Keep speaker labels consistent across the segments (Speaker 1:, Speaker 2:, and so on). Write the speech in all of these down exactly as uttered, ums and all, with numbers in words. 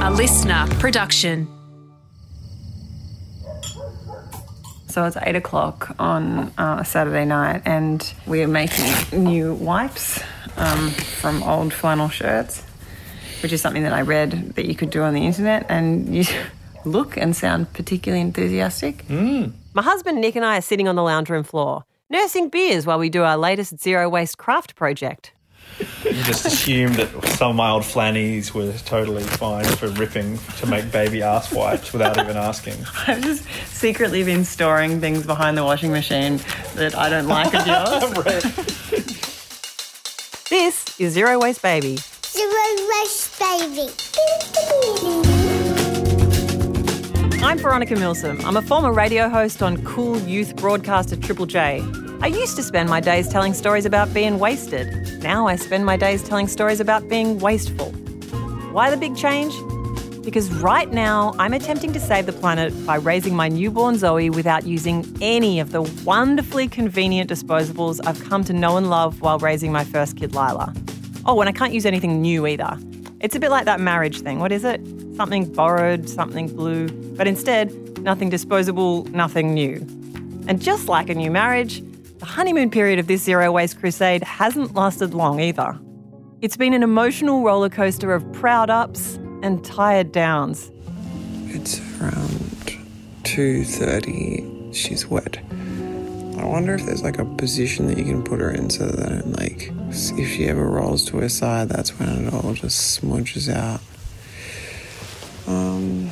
Speaker 1: A listener production.
Speaker 2: So it's eight o'clock on uh, a Saturday night and we're making new wipes um, from old flannel shirts, which is something that I read that you could do on the internet, and you look and sound particularly enthusiastic.
Speaker 3: Mm.
Speaker 4: My husband Nick and I are sitting on the lounge room floor, nursing beers while we do our latest zero-waste craft project.
Speaker 3: You just assumed that some of my old flannies were totally fine for ripping to make baby ass wipes without even asking.
Speaker 2: I've just secretly been storing things behind the washing machine that I don't like of yours.
Speaker 3: Right.
Speaker 4: This is Zero Waste Baby.
Speaker 5: Zero Waste Baby.
Speaker 4: I'm Veronica Milsom. I'm a former radio host on cool youth broadcaster Triple J. I used to spend my days telling stories about being wasted. Now I spend my days telling stories about being wasteful. Why the big change? Because right now I'm attempting to save the planet by raising my newborn Zoe without using any of the wonderfully convenient disposables I've come to know and love while raising my first kid, Lila. Oh, and I can't use anything new either. It's a bit like that marriage thing. What is it? Something borrowed, something blue. But instead, nothing disposable, nothing new. And just like a new marriage, the honeymoon period of this zero waste crusade hasn't lasted long either. It's been an emotional roller coaster of proud ups and tired downs.
Speaker 6: It's around two thirty. She's wet. I wonder if there's like a position that you can put her in so that like if she ever rolls to her side, that's when it all just smudges out. Um.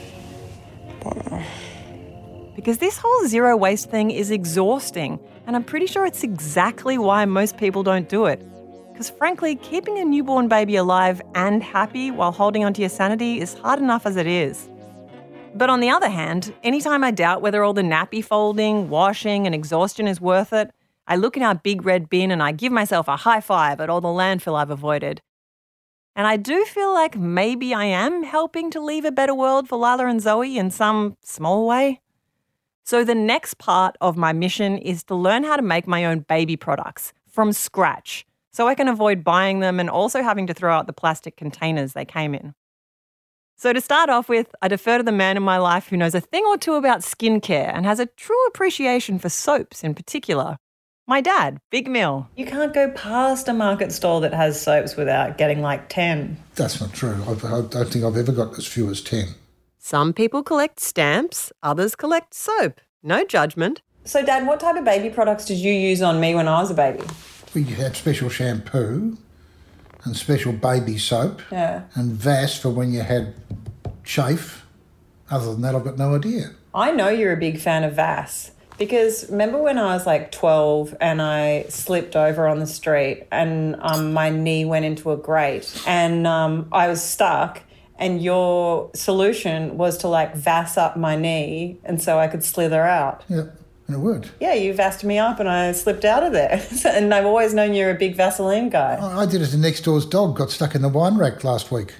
Speaker 6: But...
Speaker 4: Because this whole zero waste thing is exhausting, and I'm pretty sure it's exactly why most people don't do it. Because frankly, keeping a newborn baby alive and happy while holding onto your sanity is hard enough as it is. But on the other hand, anytime I doubt whether all the nappy folding, washing and exhaustion is worth it, I look in our big red bin and I give myself a high five at all the landfill I've avoided. And I do feel like maybe I am helping to leave a better world for Lila and Zoe in some small way. So the next part of my mission is to learn how to make my own baby products from scratch so I can avoid buying them and also having to throw out the plastic containers they came in. So to start off with, I defer to the man in my life who knows a thing or two about skincare and has a true appreciation for soaps in particular. My dad, Big Mill.
Speaker 2: You can't go past a market stall that has soaps without getting like ten.
Speaker 7: That's not true. I've, I don't think I've ever got as few as ten.
Speaker 4: Some people collect stamps, others collect soap. No judgment.
Speaker 2: So, Dad, what type of baby products did you use on me when I was a baby?
Speaker 7: We had special shampoo and special baby soap
Speaker 2: Yeah.
Speaker 7: and Vass for when you had chafe. Other than that, I've got no idea.
Speaker 2: I know you're a big fan of Vass because remember when I was like twelve and I slipped over on the street and um, my knee went into a grate and um, I was stuck. And your solution was to, like, Vass up my knee and so I could slither out.
Speaker 7: Yeah, and it worked.
Speaker 2: Yeah, you Vassed me up and I slipped out of there. And I've always known you're a big Vaseline guy.
Speaker 7: I, I did it to next door's dog, got stuck in the wine rack last week.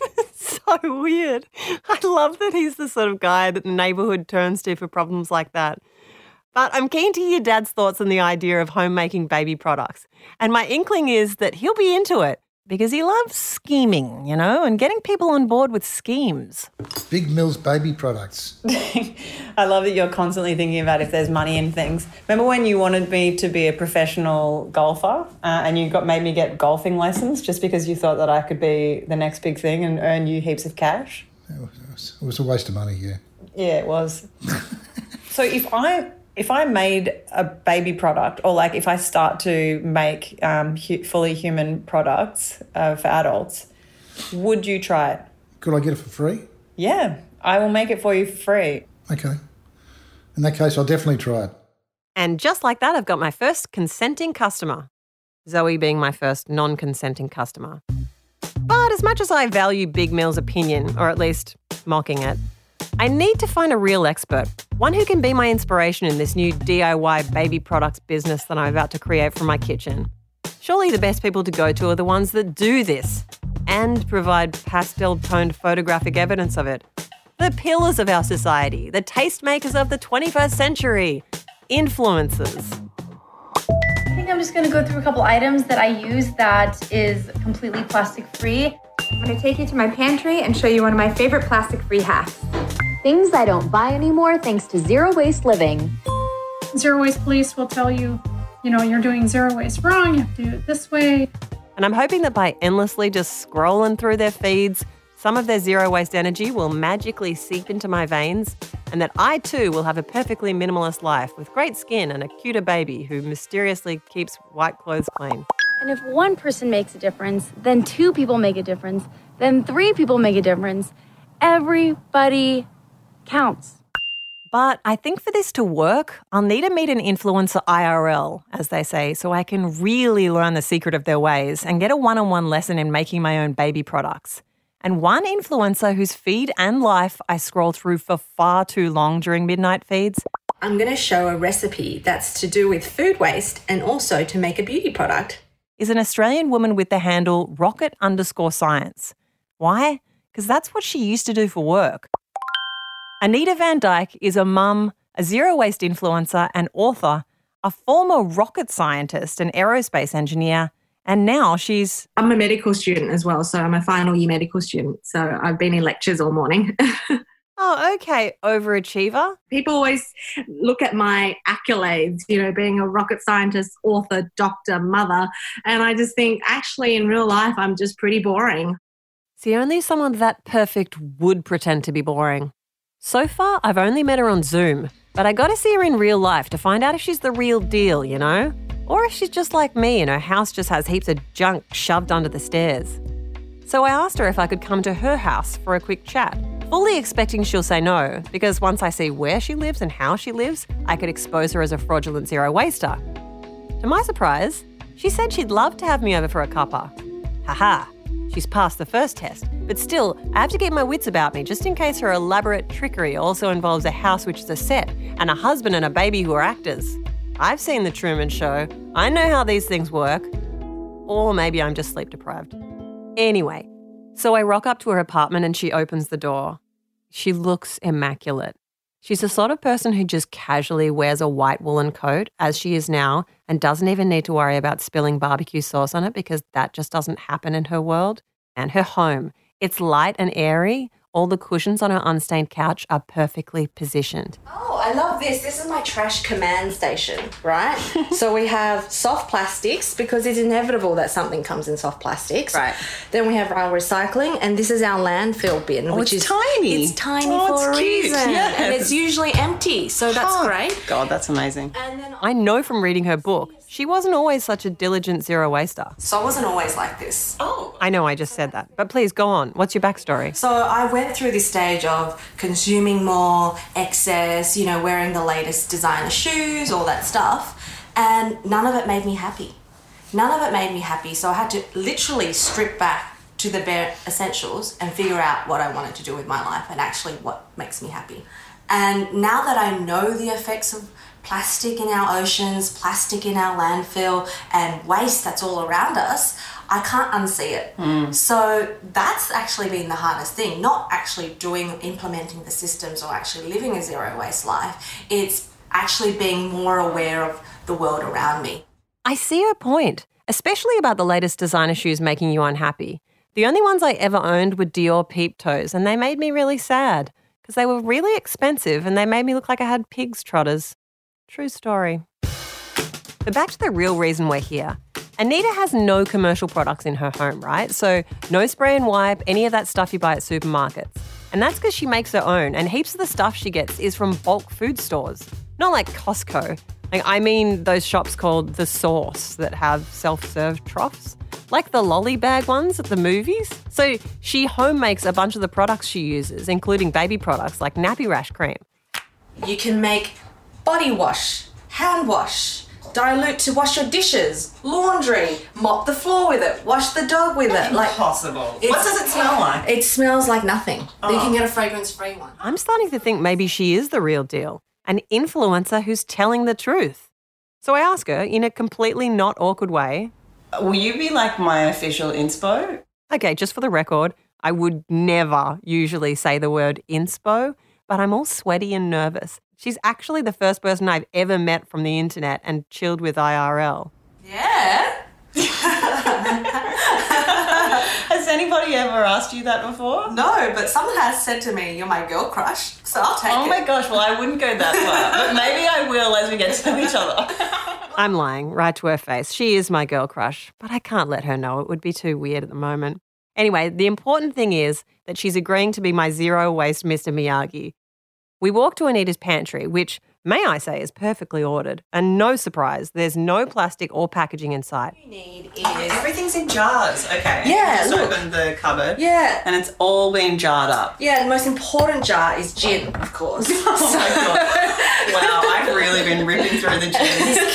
Speaker 4: So weird. I love that he's the sort of guy that the neighbourhood turns to for problems like that. But I'm keen to hear Dad's thoughts on the idea of homemaking baby products. And my inkling is that he'll be into it. Because he loves scheming, you know, and getting people on board with schemes.
Speaker 7: Big Mill's baby products.
Speaker 2: I love that you're constantly thinking about if there's money in things. Remember when you wanted me to be a professional golfer uh, and you got made me get golfing lessons just because you thought that I could be the next big thing and earn you heaps of cash?
Speaker 7: It was, it was a waste of money, yeah.
Speaker 2: Yeah, it was. So if I... If I made a baby product or, like, if I start to make um, hu- fully human products uh, for adults, would you try it?
Speaker 7: Could I get it for free?
Speaker 2: Yeah, I will make it for you for free.
Speaker 7: Okay. In that case, I'll definitely try it.
Speaker 4: And just like that, I've got my first consenting customer. Zoe being my first non-consenting customer. But as much as I value Big Mill's opinion, or at least mocking it, I need to find a real expert, one who can be my inspiration in this new D I Y baby products business that I'm about to create from my kitchen. Surely the best people to go to are the ones that do this and provide pastel-toned photographic evidence of it. The pillars of our society, the tastemakers of the twenty-first century, influencers.
Speaker 8: I think I'm just going to go through a couple items that I use that is completely plastic-free. I'm going to take you to my pantry and show you one of my favorite plastic-free hacks.
Speaker 9: Things I don't buy anymore thanks to Zero Waste Living.
Speaker 10: Zero Waste Police will tell you, you know, you're doing zero waste wrong, you have to do it this way.
Speaker 4: And I'm hoping that by endlessly just scrolling through their feeds, some of their zero waste energy will magically seep into my veins, and that I too will have a perfectly minimalist life with great skin and a cuter baby who mysteriously keeps white clothes clean.
Speaker 9: And if one person makes a difference, then two people make a difference, then three people make a difference. Everybody counts.
Speaker 4: But I think for this to work, I'll need to meet an influencer I R L, as they say, so I can really learn the secret of their ways and get a one-on-one lesson in making my own baby products. And one influencer whose feed and life I scroll through for far too long during midnight feeds.
Speaker 11: I'm going to show a recipe that's to do with food waste and also to make a beauty product.
Speaker 4: Is an Australian woman with the handle rocket underscore science. Why? Because that's what she used to do for work. Anita Van Dyke is a mum, a zero-waste influencer and author, a former rocket scientist and aerospace engineer, and now she's...
Speaker 12: I'm a medical student as well, so I'm a final year medical student, so I've been in lectures all morning.
Speaker 4: Oh, okay, overachiever.
Speaker 12: People always look at my accolades, you know, being a rocket scientist, author, doctor, mother, and I just think actually in real life I'm just pretty boring.
Speaker 4: See, only someone that perfect would pretend to be boring. So far, I've only met her on Zoom, but I got to see her in real life to find out if she's the real deal, you know? Or if she's just like me and her house just has heaps of junk shoved under the stairs. So I asked her if I could come to her house for a quick chat, fully expecting she'll say no, because once I see where she lives and how she lives, I could expose her as a fraudulent zero-waster. To my surprise, she said she'd love to have me over for a cuppa. Haha. She's passed the first test, but still, I have to keep my wits about me just in case her elaborate trickery also involves a house which is a set and a husband and a baby who are actors. I've seen The Truman Show. I know how these things work. Or maybe I'm just sleep deprived. Anyway, so I rock up to her apartment and she opens the door. She looks immaculate. She's the sort of person who just casually wears a white woolen coat, as she is now, and doesn't even need to worry about spilling barbecue sauce on it because that just doesn't happen in her world. And her home. It's light and airy. All the cushions on her unstained couch are perfectly positioned.
Speaker 11: Oh, I love this. This is my trash command station, right? So we have soft plastics because it's inevitable that something comes in soft plastics.
Speaker 2: Right.
Speaker 11: Then we have our recycling, and this is our landfill bin,
Speaker 2: Oh,
Speaker 11: which
Speaker 2: it's
Speaker 11: is
Speaker 2: tiny.
Speaker 11: It's tiny
Speaker 2: Oh,
Speaker 11: for
Speaker 2: it's
Speaker 11: a
Speaker 2: cute.
Speaker 11: reason,
Speaker 2: Yes.
Speaker 11: and it's usually empty. So that's
Speaker 2: Oh,
Speaker 11: great.
Speaker 2: God, that's amazing.
Speaker 11: And then
Speaker 4: I know from reading her book, she wasn't always such a diligent zero-waster.
Speaker 11: So I wasn't always like this.
Speaker 2: Oh.
Speaker 4: I know I just said that, but please go on. What's your backstory?
Speaker 11: So I went through this stage of consuming more, excess, you know, wearing the latest designer shoes, all that stuff, and none of it made me happy. None of it made me happy, so I had to literally strip back to the bare essentials and figure out what I wanted to do with my life and actually what makes me happy. And now that I know the effects of plastic in our oceans, plastic in our landfill, and waste that's all around us, I can't unsee it. Mm. So that's actually been the hardest thing, not actually doing, implementing the systems or actually living a zero waste life. It's actually being more aware of the world around me.
Speaker 4: I see her point, especially about the latest designer shoes making you unhappy. The only ones I ever owned were Dior Peep Toes, and they made me really sad because they were really expensive and they made me look like I had pig's trotters. True story. But back to the real reason we're here. Anita has no commercial products in her home, right? So no spray and wipe, any of that stuff you buy at supermarkets. And that's because she makes her own, and heaps of the stuff she gets is from bulk food stores. Not like Costco. Like, I mean those shops called The Source that have self-serve troughs. Like the lolly bag ones at the movies. So she home makes a bunch of the products she uses, including baby products like nappy rash cream.
Speaker 11: You can make body wash, hand wash, dilute to wash your dishes, laundry, mop the floor with it, wash the dog with it. Like
Speaker 2: Impossible. What does it smell like?
Speaker 11: It smells like nothing.
Speaker 2: Oh.
Speaker 11: You can get a fragrance-free one.
Speaker 4: I'm starting to think maybe she is the real deal, an influencer who's telling the truth. So I ask her, in a completely not awkward way,
Speaker 2: Will you be like my official inspo?
Speaker 4: Okay, just for the record, I would never usually say the word inspo, but I'm all sweaty and nervous. She's actually the first person I've ever met from the internet and chilled with I R L.
Speaker 11: Yeah.
Speaker 2: Has anybody ever asked you that before?
Speaker 11: No, but someone has said to me, you're my girl crush, so I'll take
Speaker 2: oh
Speaker 11: it.
Speaker 2: Oh my gosh, well, I wouldn't go that far, but maybe I will as we get to know each other.
Speaker 4: I'm lying, right to her face. She is my girl crush, but I can't let her know. It would be too weird at the moment. Anyway, the important thing is that she's agreeing to be my zero-waste Mister Miyagi. We walk to Anita's pantry, which, may I say, is perfectly ordered. And no surprise, there's no plastic or packaging in sight.
Speaker 11: What you need is...
Speaker 2: Everything's in jars, okay.
Speaker 11: Yeah,
Speaker 2: Just
Speaker 11: look.
Speaker 2: open the cupboard.
Speaker 11: Yeah.
Speaker 2: And it's all been jarred up.
Speaker 11: Yeah, the most important jar is gin, of course.
Speaker 2: Oh my God. Wow, I've really been ripping through the gins.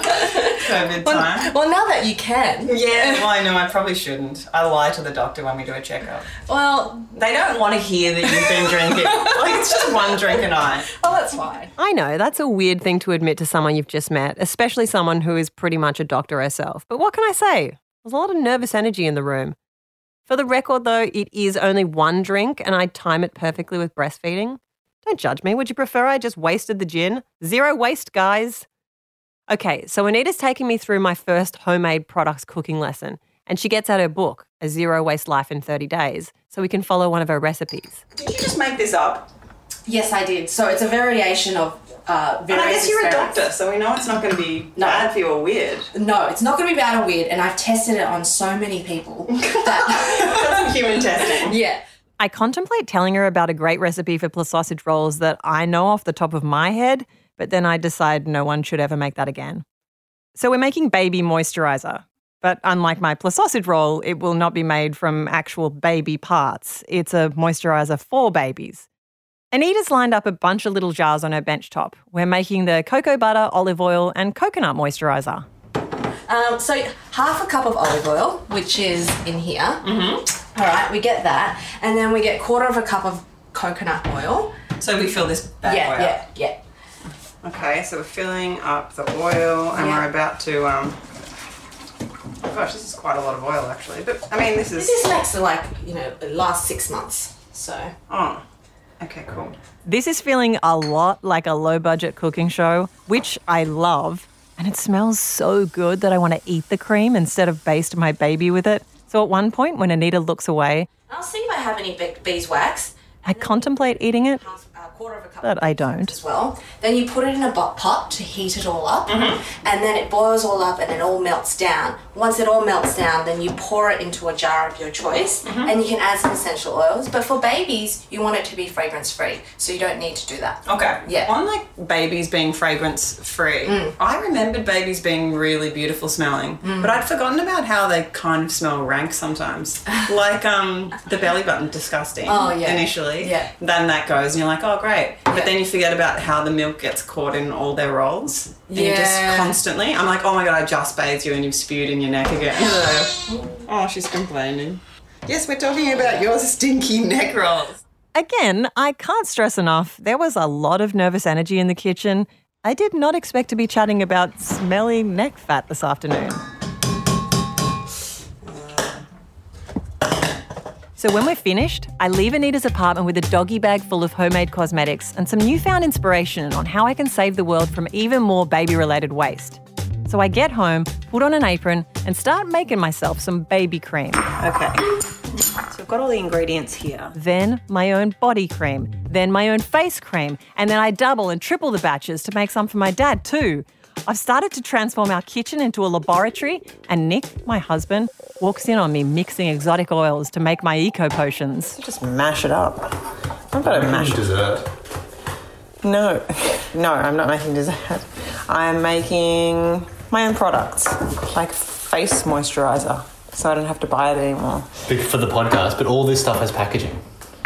Speaker 2: COVID
Speaker 11: well,
Speaker 2: time.
Speaker 11: Well, now that you can.
Speaker 2: Yeah, well, I know, I probably shouldn't. I lie to the doctor when we do a checkup.
Speaker 11: Well,
Speaker 2: they don't want to hear that you've been drinking. Like, it's just one drink a night.
Speaker 11: Well, that's fine.
Speaker 4: I know, that's a weird thing to admit to someone you've just met, especially someone who is pretty much a doctor herself. But what can I say? There's a lot of nervous energy in the room. For the record, though, it is only one drink and I time it perfectly with breastfeeding. Don't judge me. Would you prefer I just wasted the gin? Zero waste, guys. Okay, so Anita's taking me through my first homemade products cooking lesson, and she gets out her book, A Zero Waste Life in thirty days, so we can follow one of her recipes.
Speaker 2: Did you just make this up?
Speaker 11: Yes, I did. So it's a variation of uh, various
Speaker 2: And I guess you're a
Speaker 11: experiments.
Speaker 2: doctor, so we know it's not going to be
Speaker 11: No.
Speaker 2: bad for you or weird.
Speaker 11: No, it's not going to be bad or weird, and I've tested it on so many people. that
Speaker 2: That's some human testing.
Speaker 11: Yeah.
Speaker 4: I contemplate telling her about a great recipe for plus sausage rolls that I know off the top of my head, but then I decide no one should ever make that again. So we're making baby moisturiser. But unlike my plus sausage roll, it will not be made from actual baby parts. It's a moisturiser for babies. Anita's lined up a bunch of little jars on her bench top. We're making the cocoa butter, olive oil and coconut moisturiser.
Speaker 11: Um, so half a cup of olive oil, which is in here.
Speaker 2: Mm-hmm.
Speaker 11: All right, we get that. And then we get quarter of a cup of coconut oil.
Speaker 2: So we fill this bad
Speaker 11: yeah,
Speaker 2: boy up.
Speaker 11: yeah, yeah.
Speaker 2: Okay, so we're filling up the oil and
Speaker 11: Yeah.
Speaker 2: we're about to, um, oh gosh, this is quite a lot of oil actually. But, I mean, this is...
Speaker 11: This is makes to like, you know, it lasts six months, so.
Speaker 2: Oh, okay, cool.
Speaker 4: This is feeling a lot like a low-budget cooking show, which I love. And it smells so good that I want to eat the cream instead of baste my baby with it. So at one point, when Anita looks away,
Speaker 11: I'll see if I have any be- beeswax.
Speaker 4: I contemplate eating it,
Speaker 11: Half, uh, quarter of a cup
Speaker 4: but I don't.
Speaker 11: as well. Then you put it in a bo- pot to heat it all up,
Speaker 2: Mm-hmm.
Speaker 11: and then it boils all up and it all melts down. Once it all melts down, then you pour it into a jar of your choice,
Speaker 2: Mm-hmm.
Speaker 11: and you can add some essential oils. But for babies, you want it to be fragrance free, so you don't need to do that.
Speaker 2: Okay.
Speaker 11: Yeah.
Speaker 2: On like babies being fragrance free,
Speaker 11: Mm.
Speaker 2: I remembered babies being really beautiful smelling, but I'd forgotten about how they kind of smell rank sometimes. Like um the belly button, disgusting.
Speaker 11: Oh, yeah.
Speaker 2: Initially.
Speaker 11: Yeah.
Speaker 2: Then that goes and you're like, oh great. But
Speaker 11: Yeah.
Speaker 2: then you forget about how the milk gets caught in all their rolls. And you just
Speaker 11: Yeah.
Speaker 2: constantly, I'm like, oh my god, I just bathed you and you've spewed in your neck again. Oh, she's complaining. Yes, we're talking about your stinky neck rolls.
Speaker 4: Again, I can't stress enough, there was a lot of nervous energy in the kitchen. I did not expect to be chatting about smelly neck fat this afternoon. So when we're finished, I leave Anita's apartment with a doggy bag full of homemade cosmetics and some newfound inspiration on how I can save the world from even more baby-related waste. So I get home, put on an apron, and start making myself some baby cream.
Speaker 2: Okay. So I've got all the ingredients here.
Speaker 4: Then my own body cream, then my own face cream, and then I double and triple the batches to make some for my dad too. I've started to transform our kitchen into a laboratory, and Nick, my husband, walks in on me mixing exotic oils to make my eco potions.
Speaker 6: Just mash it up. I've got to mash it.
Speaker 3: Dessert.
Speaker 6: No, no, I'm not making dessert. I'm making my own products, like face moisturiser, so I don't have to buy it anymore.
Speaker 3: Big for the podcast, but all this stuff has packaging.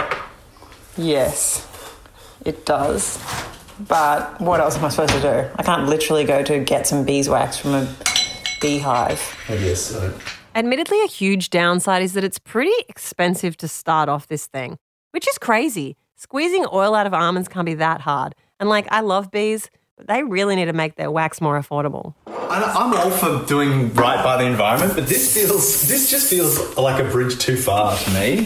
Speaker 6: Yes, it does. But what else am I supposed to do? I can't literally go to get some beeswax from a beehive.
Speaker 3: I guess so.
Speaker 4: Admittedly, a huge downside is that it's pretty expensive to start off this thing, which is crazy. Squeezing oil out of almonds can't be that hard. And like, I love bees, but they really need to make their wax more affordable.
Speaker 3: I- I'm all for doing right by the environment, but this feels, this just feels like a bridge too far to me.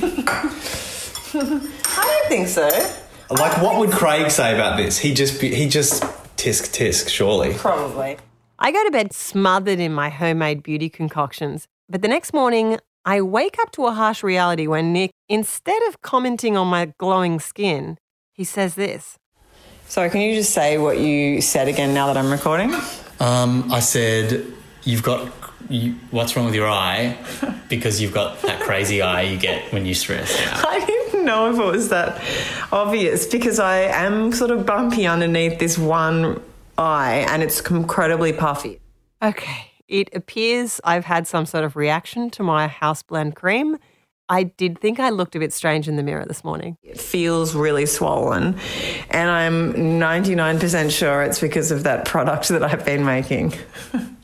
Speaker 6: I don't think so.
Speaker 3: Like, what would Craig say about this? He just, be, he just tisk tisk, surely.
Speaker 6: Probably.
Speaker 4: I go to bed smothered in my homemade beauty concoctions, but the next morning, I wake up to a harsh reality when Nick, instead of commenting on my glowing skin, he says this.
Speaker 2: Sorry, can you just say what you said again now that I'm recording?
Speaker 13: Um, I said, you've got, you, what's wrong with your eye? Because you've got that crazy eye you get when you stress out.
Speaker 2: I didn't know if it was that obvious because I am sort of bumpy underneath this one eye and it's incredibly puffy.
Speaker 4: Okay. It appears I've had some sort of reaction to my house blend cream. I did think I looked a bit strange in the mirror this morning.
Speaker 2: It feels really swollen and I'm ninety-nine percent sure it's because of that product that I've been making. And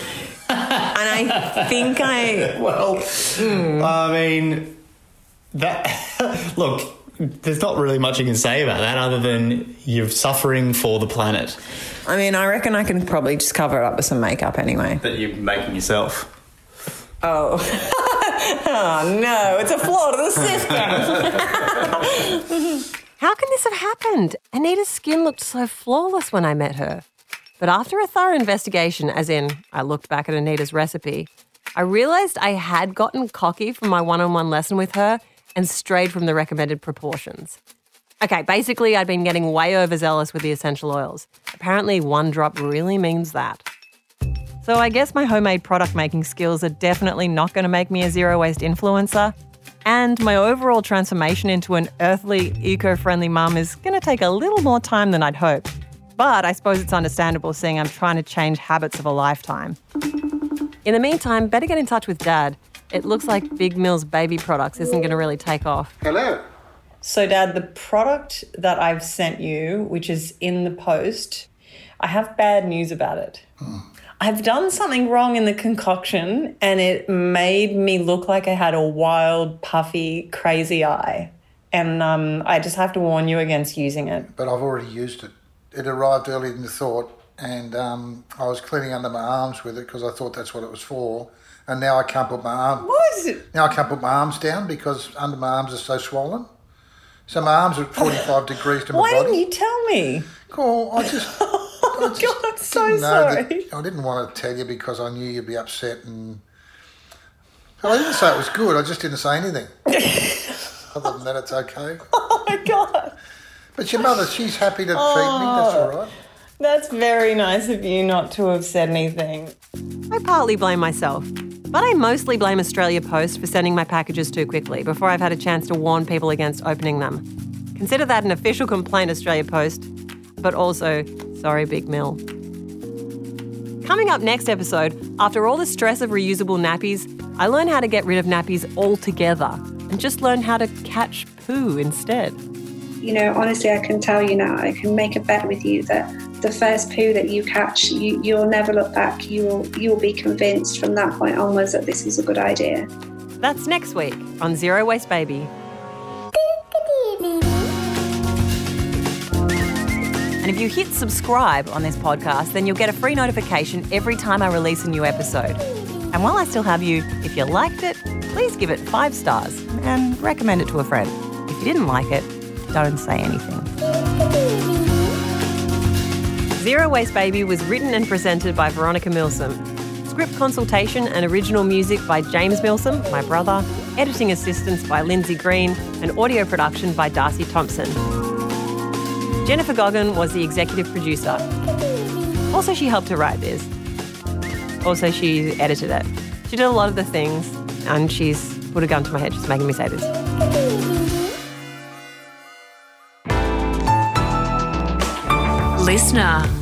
Speaker 2: I think I...
Speaker 13: Well, mm. I mean, that... Look, there's not really much you can say about that other than you're suffering for the planet.
Speaker 2: I mean, I reckon I can probably just cover it up with some makeup anyway.
Speaker 13: That you're making yourself.
Speaker 2: Oh. Oh, no, it's a flaw to the system.
Speaker 4: How can this have happened? Anita's skin looked so flawless when I met her. But after a thorough investigation, as in I looked back at Anita's recipe, I realised I had gotten cocky from my one-on-one lesson with her and strayed from the recommended proportions. Okay, basically I'd been getting way overzealous with the essential oils. Apparently one drop really means that. So I guess my homemade product making skills are definitely not going to make me a zero-waste influencer. And my overall transformation into an earthly, eco-friendly mum is going to take a little more time than I'd hoped. But I suppose it's understandable seeing I'm trying to change habits of a lifetime. In the meantime, better get in touch with Dad. It looks like Big Mill's baby products isn't going to really take off.
Speaker 7: Hello.
Speaker 2: So, Dad, the product that I've sent you, which is in the post, I have bad news about it. Mm. I've done something wrong in the concoction and it made me look like I had a wild, puffy, crazy eye. And um, I just have to warn you against using it.
Speaker 7: But I've already used it. It arrived earlier than you thought and um, I was cleaning under my arms with it because I thought that's what it was for. And now I can't put my arm...
Speaker 2: What is it?
Speaker 7: Now I can't put my arms down because under my arms are so swollen. So my arms are at forty-five degrees to my
Speaker 2: Why
Speaker 7: body.
Speaker 2: Why didn't you tell me?
Speaker 7: Cool, I just...
Speaker 2: Oh,
Speaker 7: I just
Speaker 2: God, I'm so sorry.
Speaker 7: That, I didn't want to tell you because I knew you'd be upset and... I didn't say it was good, I just didn't say anything. Other than that, it's okay.
Speaker 2: Oh, my God.
Speaker 7: But your mother, she's happy to
Speaker 2: oh,
Speaker 7: feed me, that's all right.
Speaker 2: That's very nice of you not to have said anything.
Speaker 4: I partly blame myself, but I mostly blame Australia Post for sending my packages too quickly before I've had a chance to warn people against opening them. Consider that an official complaint, Australia Post, but also, sorry, Big Mill. Coming up next episode, after all the stress of reusable nappies, I learn how to get rid of nappies altogether and just learn how to catch poo instead.
Speaker 14: You know, honestly, I can tell you now, I can make a bet with you that the first poo that you catch, you, you'll never look back. You will, you will be convinced from that point onwards that this is a good idea.
Speaker 4: That's next week on Zero Waste Baby. And if you hit subscribe on this podcast, then you'll get a free notification every time I release a new episode. And while I still have you, if you liked it, please give it five stars and recommend it to a friend. If you didn't like it, don't say anything. Zero Waste Baby was written and presented by Veronica Milsom. Script consultation and original music by James Milsom, my brother, editing assistance by Lindsay Green, and audio production by Darcy Thompson. Jennifer Goggin was the executive producer. Also, she helped to write this. Also, she edited it. She did a lot of the things, and she's put a gun to my head just making me say this.
Speaker 1: Listener.